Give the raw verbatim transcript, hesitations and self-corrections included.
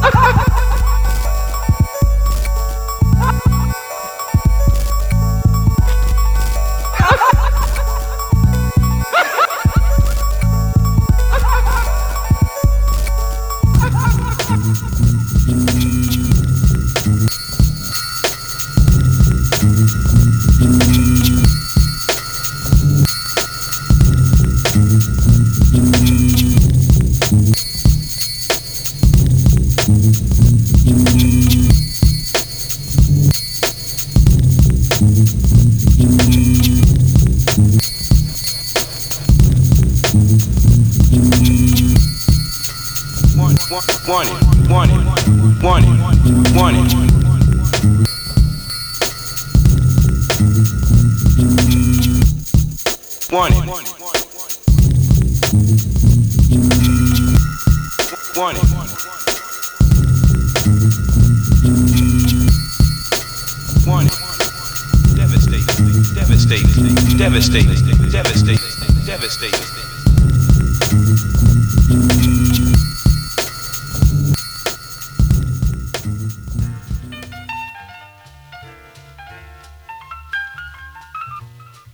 Want it, want it, want it, want it. Want it, want it, want it. Devastating, devastating, devastating, devastating, devastating.